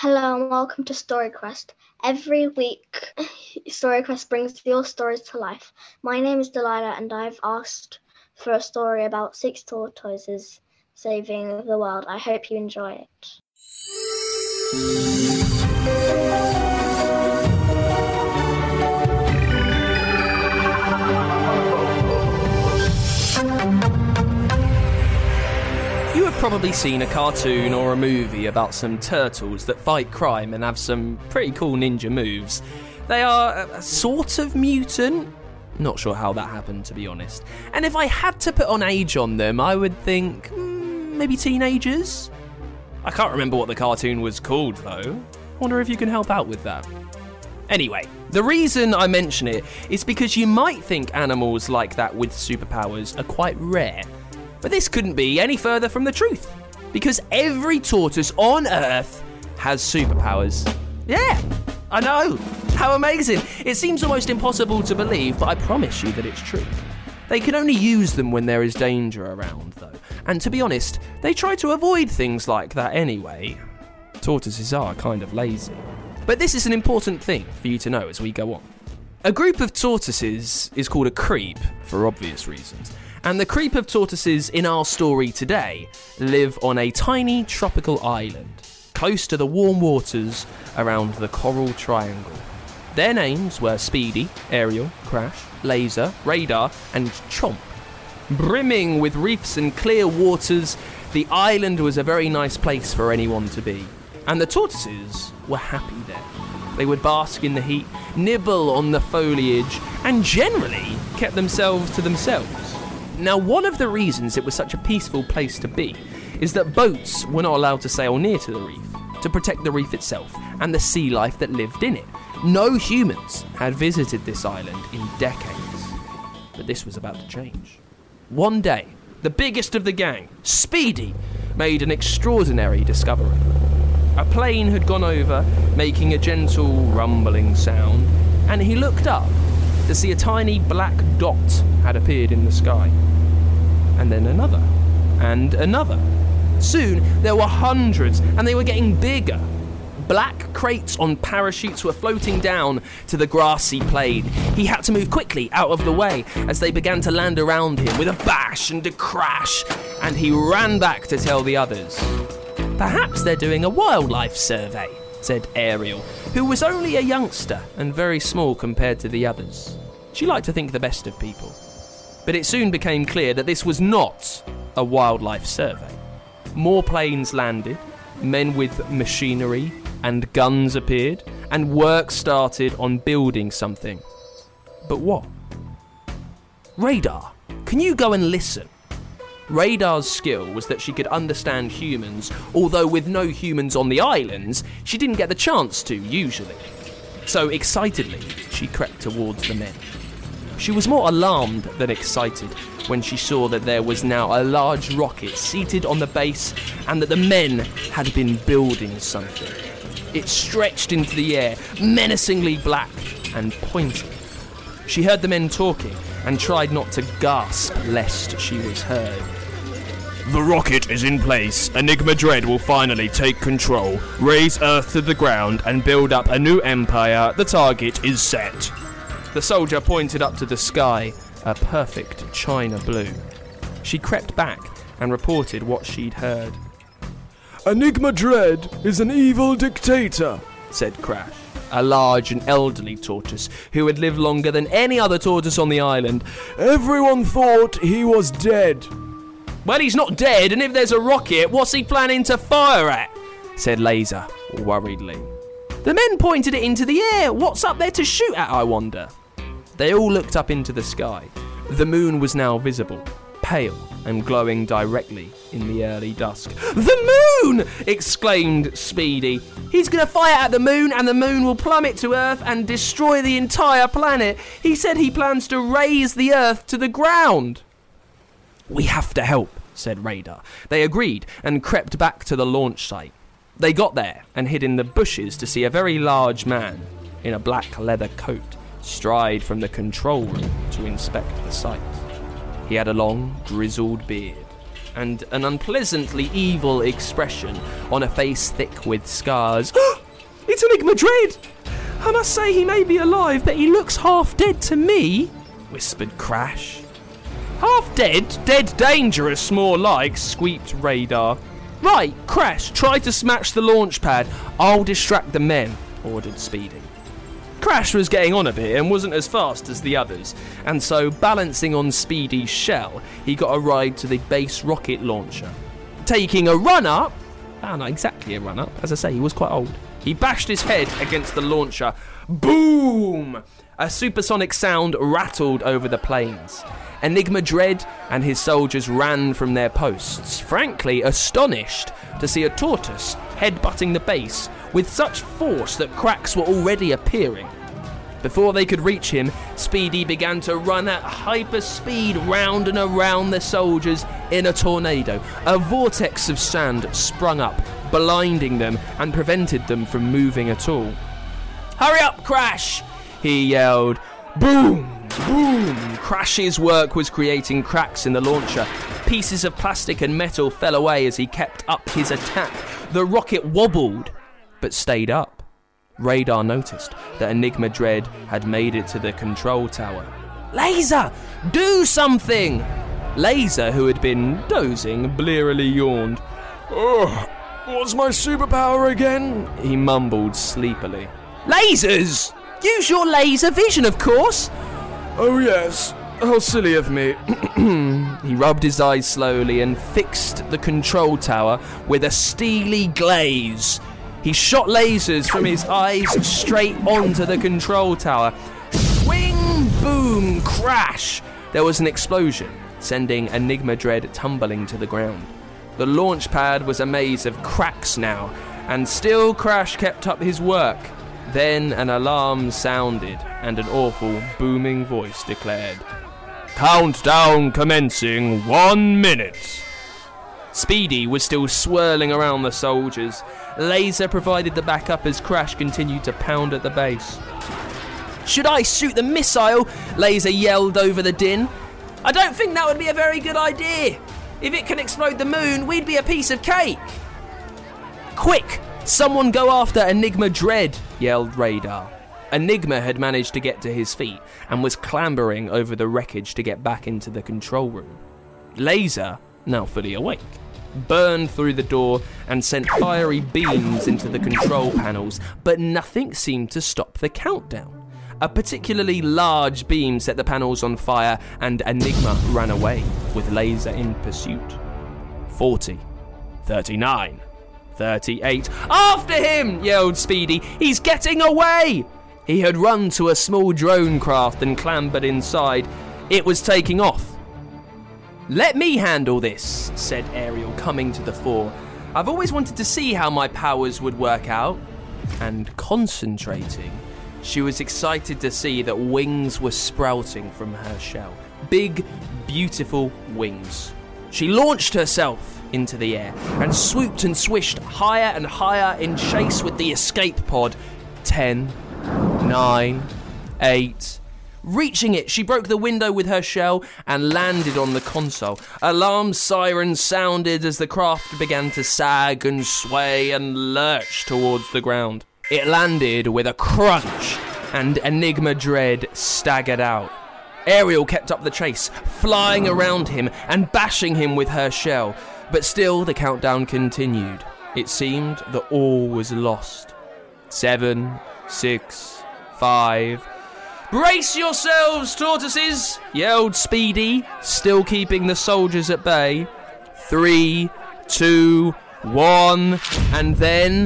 Hello and welcome to StoryQuest. Every week, StoryQuest brings your stories to life. My name is Delilah and I've asked for a story about 6 tortoises saving the world. I hope you enjoy it. You have probably seen a cartoon or a movie about some turtles that fight crime and have some pretty cool ninja moves. They are a sort of mutant. Not sure how that happened, to be honest. And if I had to put an age on them, I would think maybe teenagers? I can't remember what the cartoon was called, though. I wonder if you can help out with that. Anyway, the reason I mention it is because you might think animals like that with superpowers are quite rare. But this couldn't be any further from the truth, because every tortoise on Earth has superpowers. Yeah, I know. How amazing. It seems almost impossible to believe, but I promise you that it's true. They can only use them when there is danger around, though. And to be honest, they try to avoid things like that anyway. Tortoises are kind of lazy. But this is an important thing for you to know as we go on. A group of tortoises is called a creep, for obvious reasons. And the creep of tortoises in our story today live on a tiny tropical island, close to the warm waters around the Coral Triangle. Their names were Speedy, Ariel, Crash, Laser, Radar, and Chomp. Brimming with reefs and clear waters, the island was a very nice place for anyone to be. And the tortoises were happy there. They would bask in the heat, nibble on the foliage, and generally kept themselves to themselves. Now, one of the reasons it was such a peaceful place to be is that boats were not allowed to sail near to the reef to protect the reef itself and the sea life that lived in it. No humans had visited this island in decades, but this was about to change. One day, the biggest of the gang, Speedy, made an extraordinary discovery. A plane had gone over, making a gentle rumbling sound, and he looked up to see a tiny black dot had appeared in the sky. And then another, and another. Soon, there were hundreds, and they were getting bigger. Black crates on parachutes were floating down to the grassy plain. He had to move quickly out of the way as they began to land around him with a bash and a crash, and he ran back to tell the others. Perhaps they're doing a wildlife survey, said Ariel, who was only a youngster and very small compared to the others. She liked to think the best of people. But it soon became clear that this was not a wildlife survey. More planes landed, men with machinery and guns appeared, and work started on building something. But what? Radar, can you go and listen? Radar's skill was that she could understand humans, although with no humans on the islands, she didn't get the chance to, usually. So excitedly, she crept towards the men. She was more alarmed than excited when she saw that there was now a large rocket seated on the base and that the men had been building something. It stretched into the air, menacingly black and pointing. She heard the men talking and tried not to gasp lest she was heard. The rocket is in place. Enigma Dread will finally take control, raise Earth to the ground, and build up a new empire. The target is set. The soldier pointed up to the sky, a perfect china blue. She crept back and reported what she'd heard. Enigma Dread is an evil dictator, said Crash, a large and elderly tortoise who had lived longer than any other tortoise on the island. Everyone thought he was dead. Well, he's not dead, and if there's a rocket, what's he planning to fire at? Said Laser, worriedly. The men pointed it into the air. What's up there to shoot at, I wonder? They all looked up into the sky. The moon was now visible, pale and glowing directly in the early dusk. The moon! Exclaimed Speedy. He's going to fire at the moon and the moon will plummet to Earth and destroy the entire planet. He said he plans to raise the Earth to the ground. We have to help, said Radar. They agreed and crept back to the launch site. They got there and hid in the bushes to see a very large man in a black leather coat stride from the control room to inspect the site. He had a long, grizzled beard, and an unpleasantly evil expression on a face thick with scars. It's Enigma Dread! I must say he may be alive, but he looks half dead to me, whispered Crash. Half dead? Dead dangerous, more like, squeaked Radar. Right, Crash, try to smash the launch pad. I'll distract the men, ordered Speedy. Crash was getting on a bit and wasn't as fast as the others, and so, balancing on Speedy's shell, he got a ride to the base rocket launcher. Taking a run-up, not exactly a run-up, as I say, he was quite old. He bashed his head against the launcher. Boom! A supersonic sound rattled over the plains. Enigma Dread and his soldiers ran from their posts, frankly astonished to see a tortoise headbutting the base with such force that cracks were already appearing. Before they could reach him, Speedy began to run at hyperspeed round and around the soldiers in a tornado. A vortex of sand sprung up, blinding them and prevented them from moving at all. Hurry up, Crash! He yelled. Boom! Boom! Crash's work was creating cracks in the launcher. Pieces of plastic and metal fell away as he kept up his attack. The rocket wobbled, but stayed up. Radar noticed that Enigma Dread had made it to the control tower. Laser! Do something! Laser, who had been dozing, blearily yawned. Oh, what's my superpower again? He mumbled sleepily. Lasers! Use your laser vision, of course! Oh yes, how silly of me. He rubbed his eyes slowly and fixed the control tower with a steely glaze. He shot lasers from his eyes straight onto the control tower. Swing, boom, crash! There was an explosion, sending Enigma Dread tumbling to the ground. The launch pad was a maze of cracks now, and still Crash kept up his work. Then an alarm sounded, and an awful, booming voice declared, Countdown commencing 1 minute. Speedy was still swirling around the soldiers. Laser provided the backup as Crash continued to pound at the base. Should I shoot the missile? Laser yelled over the din. I don't think that would be a very good idea. If it can explode the moon, we'd be a piece of cake. Quick! Someone go after Enigma Dread, yelled Radar. Enigma had managed to get to his feet and was clambering over the wreckage to get back into the control room. Laser, now fully awake, burned through the door and sent fiery beams into the control panels, but nothing seemed to stop the countdown. A particularly large beam set the panels on fire and Enigma ran away, with Laser in pursuit. 40, 39... 38. After him! Yelled Speedy. He's getting away! He had run to a small drone craft and clambered inside. It was taking off. Let me handle this, said Ariel, coming to the fore. I've always wanted to see how my powers would work out. And concentrating, she was excited to see that wings were sprouting from her shell. Big, beautiful wings. She launched herself into the air and swooped and swished higher and higher in chase with the escape pod. 10, 9, 8... Reaching it, she broke the window with her shell and landed on the console. Alarm sirens sounded as the craft began to sag and sway and lurch towards the ground. It landed with a crunch, and Enigma Dread staggered out. Ariel kept up the chase, flying around him and bashing him with her shell. But still, the countdown continued. It seemed that all was lost. 7, 6, 5... Brace yourselves, tortoises! Yelled Speedy, still keeping the soldiers at bay. 3, 2, 1... And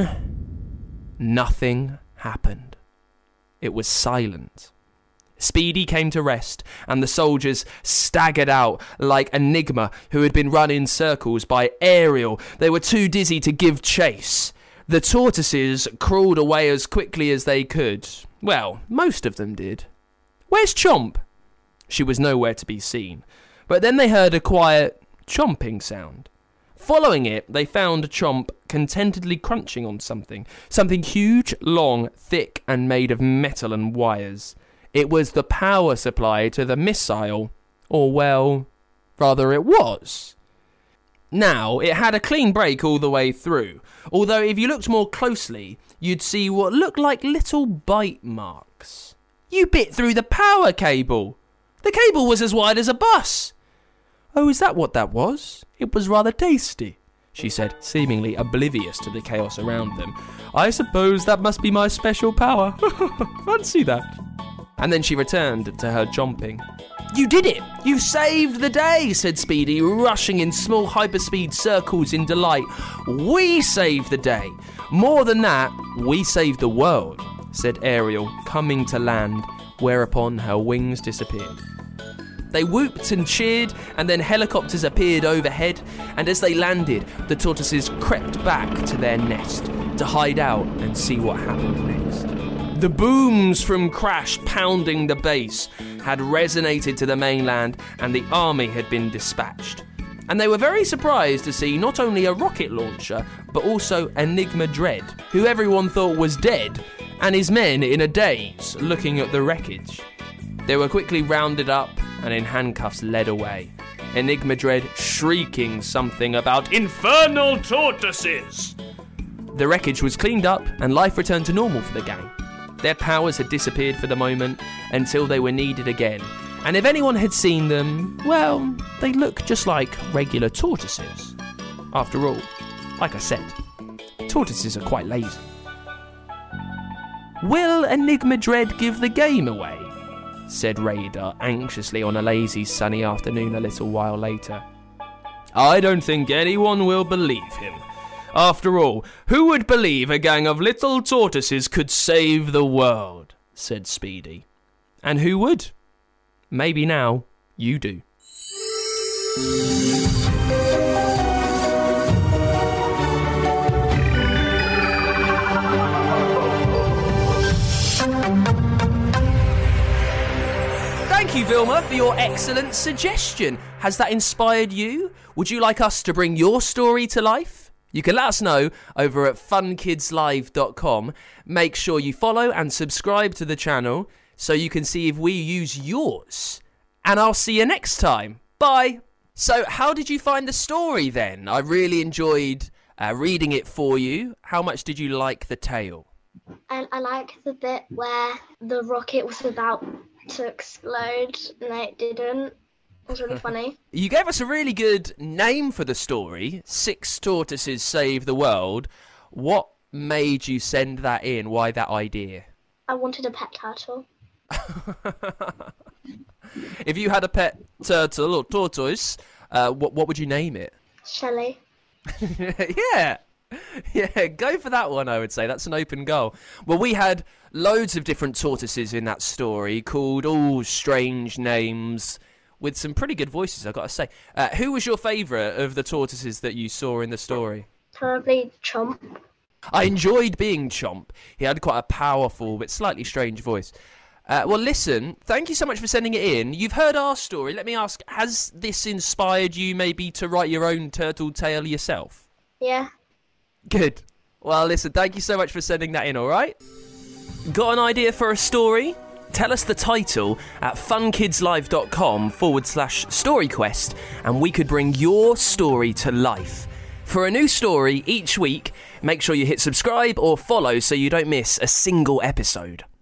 then... nothing happened. It was silent. Speedy came to rest, and the soldiers staggered out like Enigma, who had been run in circles by Ariel. They were too dizzy to give chase. The tortoises crawled away as quickly as they could. Well, most of them did. Where's Chomp? She was nowhere to be seen. But then they heard a quiet chomping sound. Following it, they found Chomp contentedly crunching on something. Something huge, long, thick, and made of metal and wires. It was the power supply to the missile. Or, well, rather it was. Now, it had a clean break all the way through, although if you looked more closely, you'd see what looked like little bite marks. You bit through the power cable. The cable was as wide as a bus. Oh, is that what that was? It was rather tasty, she said, seemingly oblivious to the chaos around them. I suppose that must be my special power. Fancy that. And then she returned to her chomping. You did it! You saved the day, said Speedy, rushing in small hyperspeed circles in delight. We saved the day. More than that, we saved the world, said Ariel, coming to land, whereupon her wings disappeared. They whooped and cheered, and then helicopters appeared overhead, and as they landed, the tortoises crept back to their nest to hide out and see what happened next. The booms from Crash pounding the base had resonated to the mainland, and the army had been dispatched. And they were very surprised to see not only a rocket launcher, but also Enigma Dread, who everyone thought was dead, and his men in a daze looking at the wreckage. They were quickly rounded up and in handcuffs led away, Enigma Dread shrieking something about infernal tortoises. The wreckage was cleaned up and life returned to normal for the gang. Their powers had disappeared for the moment until they were needed again. And if anyone had seen them, well, they look just like regular tortoises. After all, like I said, tortoises are quite lazy. Will Enigma Dread give the game away? Said Radar anxiously on a lazy sunny afternoon a little while later. I don't think anyone will believe him. After all, who would believe a gang of little tortoises could save the world? Said Speedy. And who would? Maybe now you do. Thank you, Vilma, for your excellent suggestion. Has that inspired you? Would you like us to bring your story to life? You can let us know over at funkidslive.com. Make sure you follow and subscribe to the channel so you can see if we use yours. And I'll see you next time. Bye. So how did you find the story then? I really enjoyed reading it for you. How much did you like the tale? I like the bit where the rocket was about to explode and it didn't. It was really funny. You gave us a really good name for the story. 6 Tortoises Save the World. What made you send that in? Why that idea? I wanted a pet turtle. If you had a pet turtle or tortoise, what would you name it? Shelley. Yeah, go for that one, I would say. That's an open goal. Well, we had loads of different tortoises in that story called all strange names with some pretty good voices, I've got to say. Who was your favourite of the tortoises that you saw in the story? Probably Chomp. I enjoyed being Chomp. He had quite a powerful but slightly strange voice. Well, listen, thank you so much for sending it in. You've heard our story. Let me ask, has this inspired you maybe to write your own turtle tale yourself? Yeah. Good. Well, listen, thank you so much for sending that in, all right? Got an idea for a story? Tell us the title at funkidslive.com/storyquest and we could bring your story to life. For a new story each week, make sure you hit subscribe or follow so you don't miss a single episode.